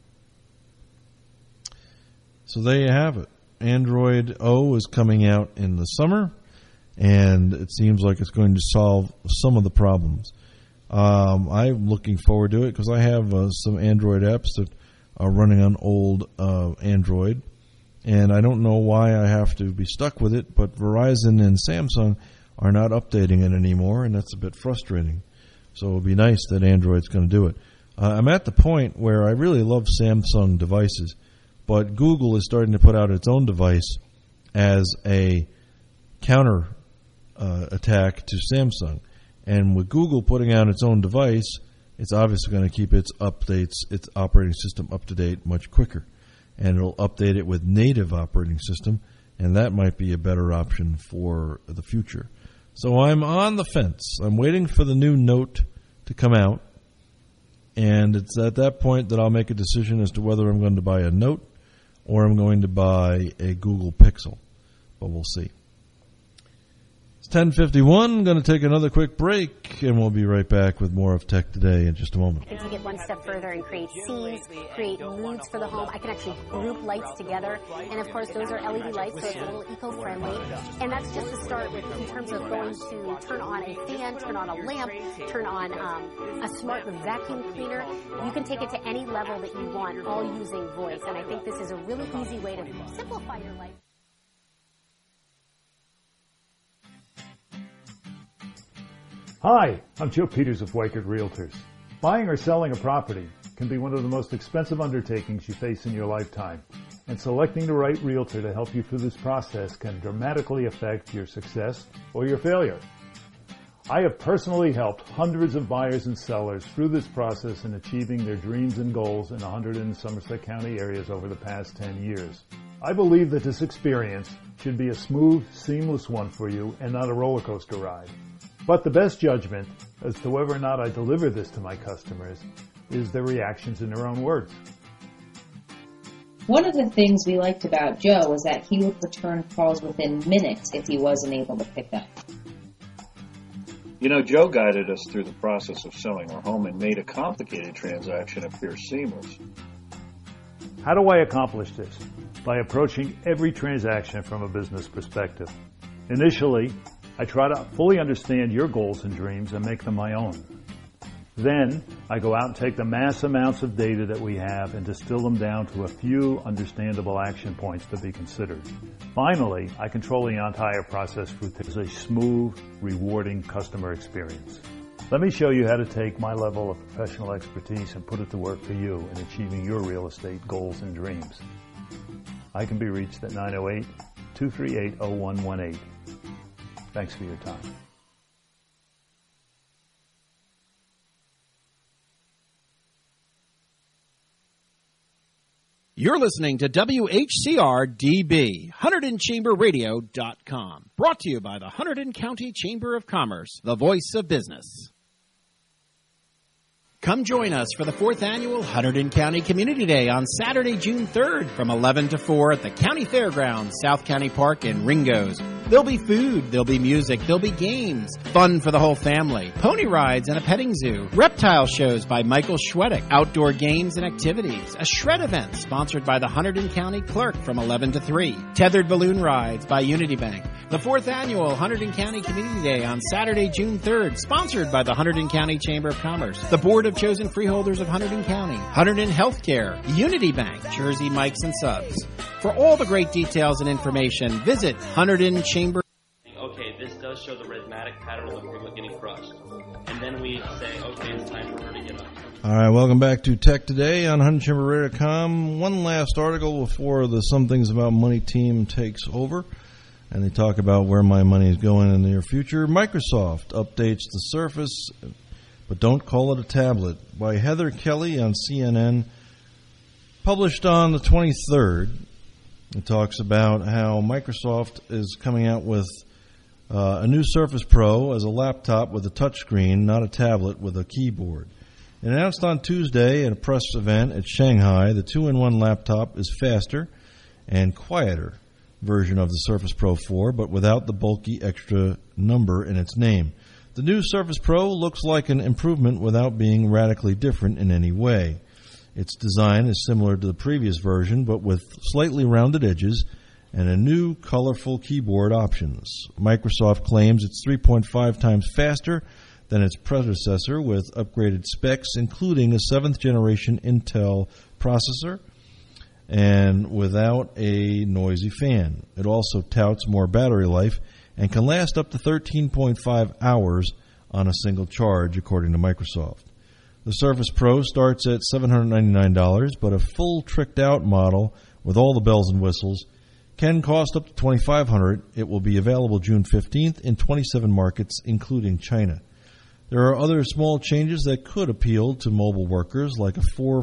So there you have it. Android O is coming out in the summer, and it seems like it's going to solve some of the problems. I'm looking forward to it because I have some Android apps that are running on old Android, and I don't know why I have to be stuck with it, but Verizon and Samsung are not updating it anymore, and that's a bit frustrating. So it would be nice that Android's going to do it. I'm at the point where I really love Samsung devices, but Google is starting to put out its own device as a counter attack to Samsung. And with Google putting out its own device, it's obviously going to keep its updates, its operating system up to date much quicker. And it'll update it with native operating system, and that might be a better option for the future. So I'm on the fence. I'm waiting for the new Note to come out, and it's at that point that I'll make a decision as to whether I'm going to buy a Note or I'm going to buy a Google Pixel. But we'll see. It's 10:51. I'm going to take another quick break, and we'll be right back with more of Tech Today in just a moment. I can take it one step further and create scenes, create moods for the home. I can actually group lights together. And, of course, those are LED lights, so it's a little eco-friendly. And that's just a start with, in terms of going to turn on a fan, turn on a lamp, turn on a smart vacuum cleaner. You can take it to any level that you want, all using voice. And I think this is a really easy way to simplify your life. Hi, I'm Joe Peters of Weichert Realtors. Buying or selling a property can be one of the most expensive undertakings you face in your lifetime, and selecting the right realtor to help you through this process can dramatically affect your success or your failure. I have personally helped hundreds of buyers and sellers through this process in achieving their dreams and goals in 100 and Somerset County areas over the past 10 years. I believe that this experience should be a smooth, seamless one for you and not a roller coaster ride. But the best judgment as to whether or not I deliver this to my customers is their reactions in their own words. One of the things we liked about Joe was that he would return calls within minutes if he wasn't able to pick up. You know, Joe guided us through the process of selling our home and made a complicated transaction appear seamless. How do I accomplish this? By approaching every transaction from a business perspective. Initially, I try to fully understand your goals and dreams and make them my own. Then, I go out and take the mass amounts of data that we have and distill them down to a few understandable action points to be considered. Finally, I control the entire process with a smooth, rewarding customer experience. Let me show you how to take my level of professional expertise and put it to work for you in achieving your real estate goals and dreams. I can be reached at 908-238-0118. Thanks for your time. You're listening to WHCR-DB, HunterdonChamberRadio.com. Brought to you by the Hunterdon County Chamber of Commerce, the voice of business. Come join us for the 4th Annual Hunterdon County Community Day on Saturday, June 3rd from 11 to 4 at the County Fairgrounds, South County Park in Ringoes. There'll be food, there'll be music, there'll be games, fun for the whole family, pony rides and a petting zoo, reptile shows by Michael Schwedick, outdoor games and activities, a shred event sponsored by the Hunterdon County Clerk from 11 to 3, tethered balloon rides by Unity Bank. The 4th Annual Hunterdon County Community Day on Saturday, June 3rd, sponsored by the Hunterdon County Chamber of Commerce, the Board of Chosen Freeholders of Hunterdon County, Hunterdon Healthcare, Unity Bank, Jersey Mikes and Subs. For all the great details and information, visit Hunterdon Chamber. Okay, this does show the rhythmic pattern of the piglet getting crushed. And then we say, okay, it's time for her to get up. All right, welcome back to Tech Today on HunterdonChamberRadio.com. One last article before the Some Things About Money team takes over. And they talk about where my money is going in the near future. Microsoft updates the Surface, but don't call it a tablet, by Heather Kelly on CNN, published on the 23rd. It talks about how Microsoft is coming out with a new Surface Pro as a laptop with a touchscreen, not a tablet with a keyboard. It announced on Tuesday at a press event at Shanghai, the 2-in-1 laptop is faster and quieter version of the Surface Pro 4, but without the bulky extra number in its name. The new Surface Pro looks like an improvement without being radically different in any way. Its design is similar to the previous version, but with slightly rounded edges and a new colorful keyboard options. Microsoft claims it's 3.5 times faster than its predecessor with upgraded specs, including a 7th generation Intel processor and without a noisy fan. It also touts more battery life and can last up to 13.5 hours on a single charge, according to Microsoft. The Surface Pro starts at $799, but a full tricked-out model with all the bells and whistles can cost up to $2,500. It will be available June 15th in 27 markets, including China. There are other small changes that could appeal to mobile workers, like a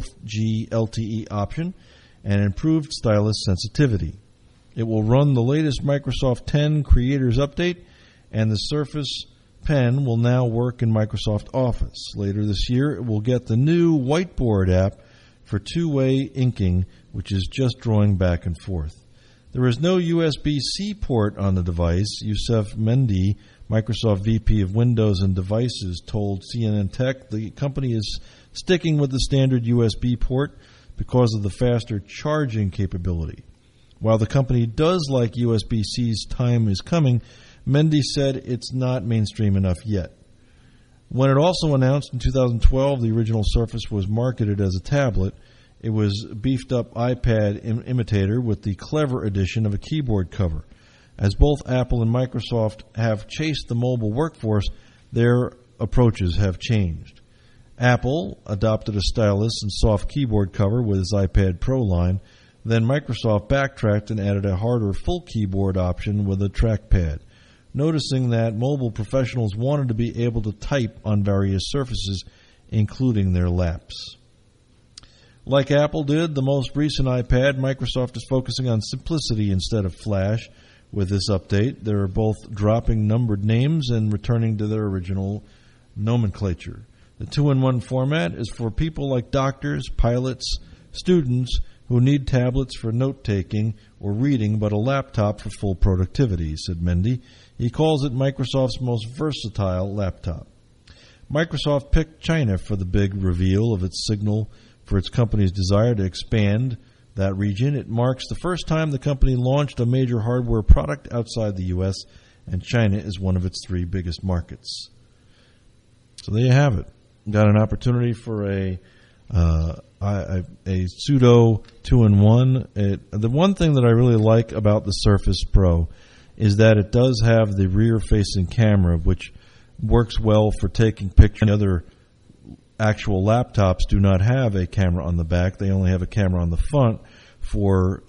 4G LTE option and improved stylus sensitivity. It will run the latest Microsoft 10 Creators Update, and the Surface Pen will now work in Microsoft Office. Later this year, it will get the new Whiteboard app for two-way inking, which is just drawing back and forth. There is no USB-C port on the device. Youssef Mendy, Microsoft VP of Windows and Devices, told CNN Tech the company is sticking with the standard USB port because of the faster charging capability. While the company does like USB-C's time is coming, Mendy said it's not mainstream enough yet. When it also announced in 2012 the original Surface was marketed as a tablet, it was a beefed-up iPad imitator with the clever addition of a keyboard cover. As both Apple and Microsoft have chased the mobile workforce, their approaches have changed. Apple adopted a stylus and soft keyboard cover with its iPad Pro line. Then Microsoft backtracked and added a harder full keyboard option with a trackpad, noticing that mobile professionals wanted to be able to type on various surfaces, including their laps. Like Apple did the most recent iPad, Microsoft is focusing on simplicity instead of flash. With this update, they are both dropping numbered names and returning to their original nomenclature. The 2-in-1 format is for people like doctors, pilots, students who need tablets for note-taking or reading, but a laptop for full productivity, said Mendy. He calls it Microsoft's most versatile laptop. Microsoft picked China for the big reveal of its signal for its company's desire to expand that region. It marks the first time the company launched a major hardware product outside the U.S., and China is one of its 3 biggest markets. So there you have it. Got an opportunity for a pseudo 2-in-1. The one thing that I really like about the Surface Pro is that it does have the rear-facing camera, which works well for taking pictures. Other actual laptops do not have a camera on the back. They only have a camera on the front for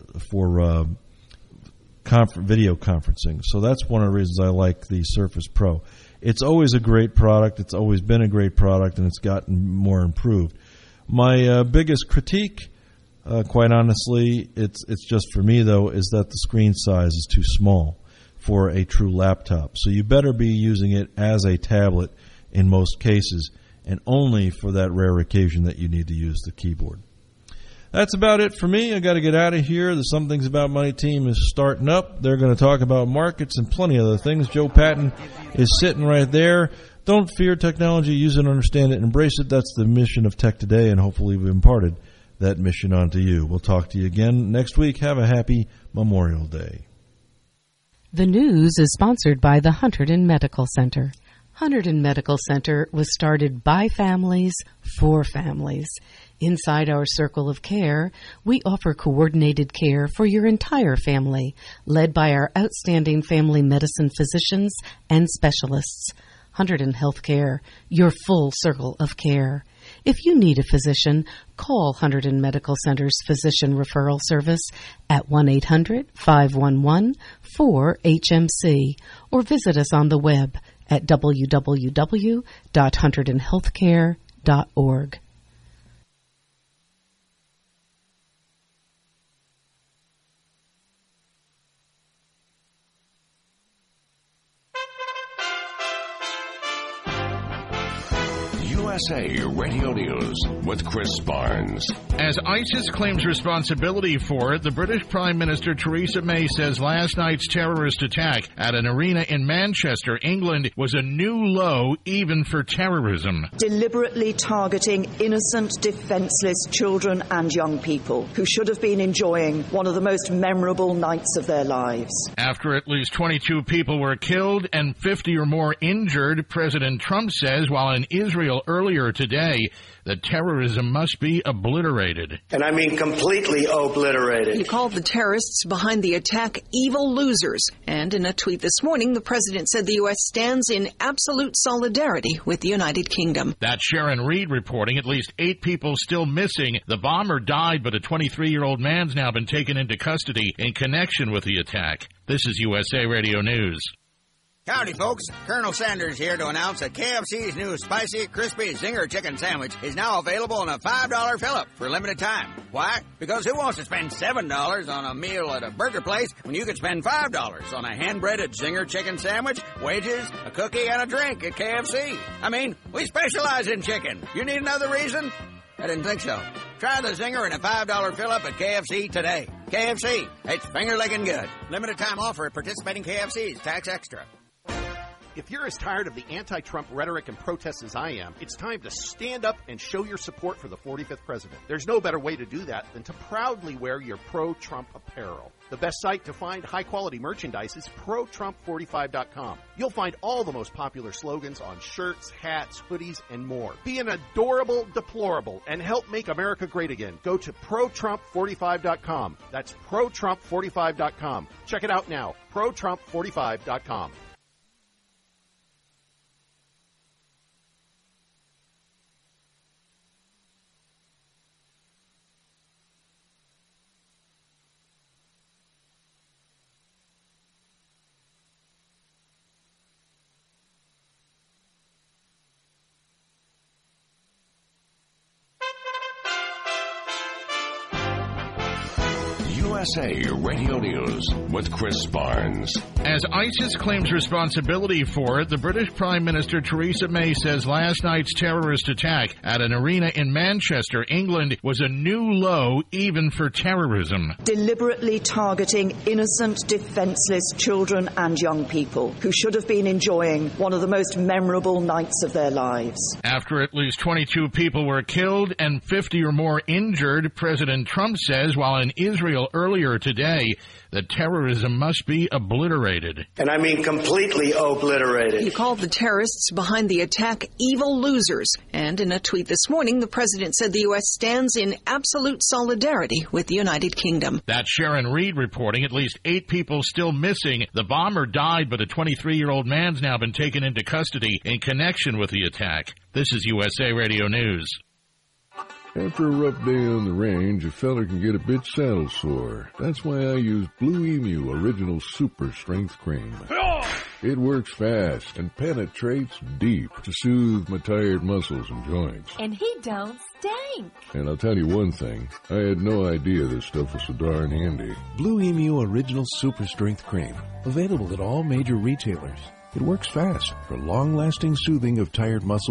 video conferencing. So that's one of the reasons I like the Surface Pro. It's always a great product. It's always been a great product, and it's gotten more improved. My biggest critique, quite honestly, it's just for me, though, is that the screen size is too small for a true laptop. So you better be using it as a tablet in most cases, and only for that rare occasion that you need to use the keyboard. That's about it for me. I got to get out of here. The Some Things About Money team is starting up. They're going to talk about markets and plenty of other things. Joe Patton is sitting right there. Don't fear technology. Use it, understand it, and embrace it. That's the mission of Tech Today, and hopefully we've imparted that mission onto you. We'll talk to you again next week. Have a happy Memorial Day. The news is sponsored by the Hunterdon Medical Center. Hunterdon Medical Center was started by families for families. Inside our circle of care, we offer coordinated care for your entire family, led by our outstanding family medicine physicians and specialists. Hunterdon Healthcare, your full circle of care. If you need a physician, call Hunterdon Medical Center's Physician Referral Service at 1-800-511-4HMC or visit us on the web at www.hunterdonhealthcare.org. USA Radio News with Chris Barnes. As ISIS claims responsibility for it, the British Prime Minister Theresa May says last night's terrorist attack at an arena in Manchester, England, was a new low even for terrorism. Deliberately targeting innocent, defenseless children and young people who should have been enjoying one of the most memorable nights of their lives. After at least 22 people were killed and 50 or more injured, President Trump says while in Israel earlier today that terrorism must be obliterated. And I mean completely obliterated. He called the terrorists behind the attack evil losers. And in a tweet this morning, the president said the U.S. stands in absolute solidarity with the United Kingdom. That's Sharon Reed reporting. At least 8 people still missing. The bomber died, but a 23-year-old man's now been taken into custody in connection with the attack. This is USA Radio News. Howdy, folks. Colonel Sanders here to announce that KFC's new Spicy Crispy Zinger Chicken Sandwich is now available in a $5 fill-up for a limited time. Why? Because who wants to spend $7 on a meal at a burger place when you could spend $5 on a hand-breaded Zinger Chicken Sandwich, wages, a cookie, and a drink at KFC? I mean, we specialize in chicken. You need another reason? I didn't think so. Try the Zinger in a $5 fill-up at KFC today. KFC, it's finger-licking good. Limited time offer at participating KFCs. Tax extra. If you're as tired of the anti-Trump rhetoric and protests as I am, it's time to stand up and show your support for the 45th president. There's no better way to do that than to proudly wear your pro-Trump apparel. The best site to find high-quality merchandise is ProTrump45.com. You'll find all the most popular slogans on shirts, hats, hoodies, and more. Be an adorable deplorable and help make America great again. Go to ProTrump45.com. That's ProTrump45.com. Check it out now. ProTrump45.com. USA Radio News with Chris Barnes. As ISIS claims responsibility for it, the British Prime Minister Theresa May says last night's terrorist attack at an arena in Manchester, England, was a new low even for terrorism. Deliberately targeting innocent, defenseless children and young people who should have been enjoying one of the most memorable nights of their lives. After at least 22 people were killed and 50 or more injured, President Trump says while in Israel earlier earlier today that terrorism must be obliterated. And I mean completely obliterated. He called the terrorists behind the attack evil losers. And in a tweet this morning, the president said the U.S. stands in absolute solidarity with the United Kingdom. That's Sharon Reed reporting. At least 8 people still missing. The bomber died, but a 23-year-old man's now been taken into custody in connection with the attack. This is USA Radio News. After a rough day on the range, a fella can get a bit saddle sore. That's why I use Blue Emu Original Super Strength Cream. It works fast and penetrates deep to soothe my tired muscles and joints. And he don't stink. And I'll tell you one thing, I had no idea this stuff was so darn handy. Blue Emu Original Super Strength Cream. Available at all major retailers. It works fast for long-lasting soothing of tired muscles